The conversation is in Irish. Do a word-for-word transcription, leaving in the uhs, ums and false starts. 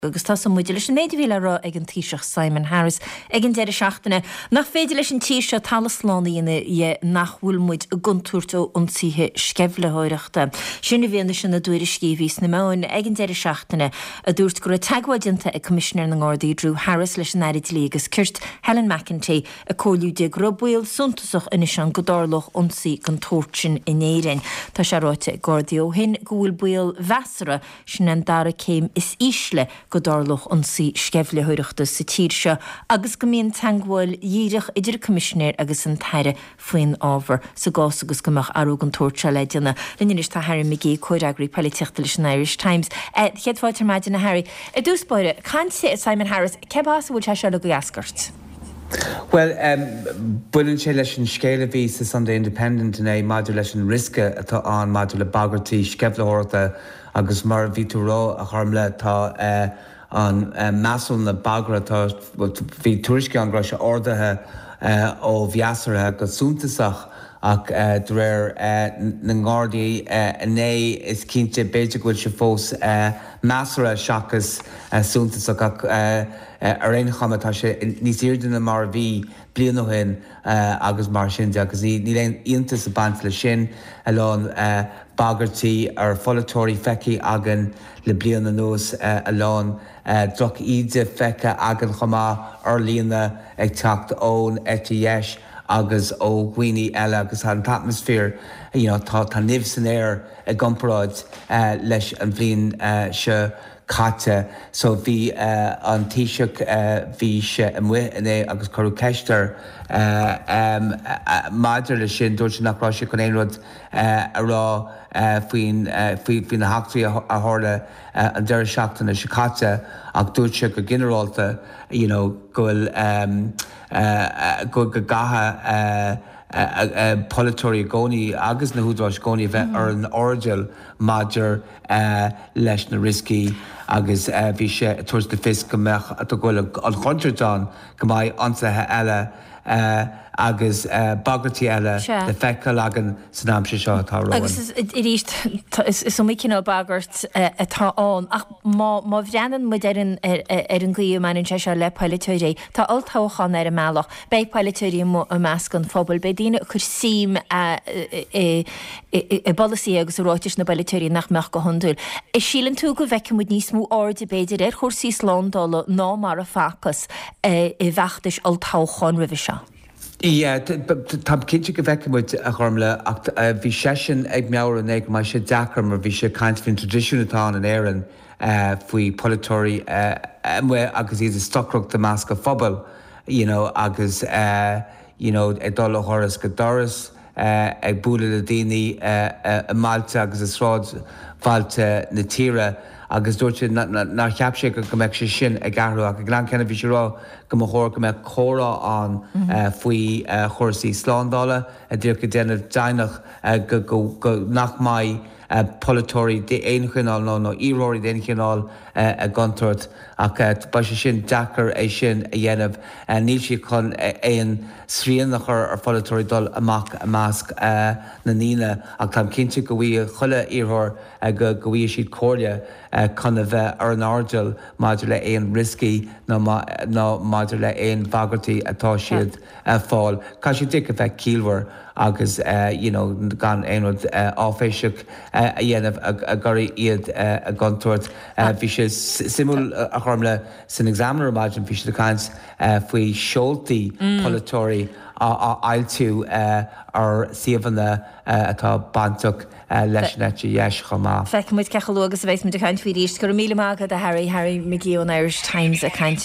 agus tá muidir leis an méidirhíle ra ag an tíiseach Simon Harris ag an deire seachtainna nach féidir leis an tíise talaslánaíine i nachhfuil muid a gunúirtó ionsaithe scefleóireachta. Sinna bhíonna sin na dúir scíhís na mán ag an deire seachtainna a dúirt gur a teagháidinta ag commissioner na Gardaí Drew Harris leis an airid lí agus Kirt Helen McEntee a cóliú de grobhil suntasach inis an godárlach ionsaí gan tóirtin in éireann. Tá sé ráite Gardaí ó hin go bhfuil buil vesara sin an dara céim is ísle godárlach ionsaí scefleóireachta sa tíirse agus go mbíonn teagháil díreach idir commissioner agus an taire faoin ábhar sa gás agus gomach arú an tóirte leideanna. Linne is tá Harry McGee cóireagraí políteachta leis an Irish Times. Cheadfáidir maidin na Harry. A dús beire, cáinte Simon Harris, cebás bhfuil se le go gascart? Well, um, builann sé leis an scéile bhí sa Sunday Independent in é maidir leis an risca atá an maidir le bagartaí scefleóireachta agus mar bhí tú rá a charmle tá uh, an uh, measúil na bagra tá bhí tuairisce an gra se ordathe uh, ó bheasairthe go súntasach ach uh, de réir uh, na Gardaí uh, in é is cinnte beidir goil se fós uh, measara seachas uh, súntasach ach uh, uh, ar aon chamatá sé níos iardanna mar bhí blian ó hin uh, agus mar sin agus ní léon ionanta sa bant le sin a lán uh, bagartaí ar folatóirí feici agan le blian na nós uh, a lán uh, droch iad feice agan chomá ar líana ag teacht ón eitiéis agus ó ghuioine eile agus an atmosfér you know, tá tá nimh san air a gcomparáid uh, leis an bhliain uh, se caite. So bhí uh, an tíiseach uh, bhí se i muith in é agus choú ceistar uh, um, uh, maidir le sin dúirt sin nachrá sé chun éon rud uh, a rá uh, faoin uh, faoin na hachtaí a, a tharla uh, an deire seachtainna se caite ach dúirt se go ginearálta you know, gofuil um, uh, uh, go go gatha uh, Uh, uh, polytóirí gcónaí agus na húdráis gcónaí bheith ar an ordeal maidir uh, leis na riscí agus uh, bhí sé tuairs de fis go meach a go bhfuil an chuntraán go mbeidh ansathe eile uh, agus uh, bagartaí eile de feiceáil agan san aimse seo atá roin. Agus is is so micin ó bagart atá an ach má bhreanan mu ar an gcuú manan se seo le polytóirí tá oltáchan ar a meach be polytóirí mó a meascan phobal be dtíine chur sim i bolí agus ráitis na polytóirí nach meach go honúil. Is sílan tú go bheice mu níos mú áde beidir ar chósaí slándála ná mar a fácas i bheachtais oltáchan rih seo. Ie, tá cinnte go bhheicimid a chumla ach bhí sesin ag meabhar an éag mai sé dachar mar bhí sé caiint fin tradiisiúnatá an éireann faoi polytóirí mu agus iad stocrocht de meas go phobal you know, agus uh, you know, ag dul a choras go doras uh, ag búla le daoine uh, a Malta agus is rád fáilte na tíre agus dúirte ná cheap sé go mbeidh sé sin ag garú ach glan cena bhí sé rá go mo chóir go mbeidh chóra an faoi chóirsaí slándála a dtír go déanamh dainach go nach mai polytóirí de éon chinál nó nó íróirí déon chinál a gantuirt ach ba sé sin dachar é sin a dhéanamh níl si chun éon sríannach ar polytóirí dul amach a measc na níine ach tá cinnte go bhí chuile íorthir go go bhí siad cóirle chuna bheith ar an ardal maidir le éon riscí nó maidir le éon bagartaí atá siad fáil. Cá sé dic a bheith cíalmhar agus uh, you know, gan éonrad uh, áféiseach uh, a dhéanamh a goirí iad uh, a gantuirt. Bhí sé simú a chumla san examinar maidin bhí sé de caint faoi seoltaí polytóirí a ailtú ar siomhanna atá banteach leis nete dhéis chomá. Feic muid cechaú agus bhéis mu a caint faoi ríist gur míle mágad a Harry Harry McGee on Irish Times a caint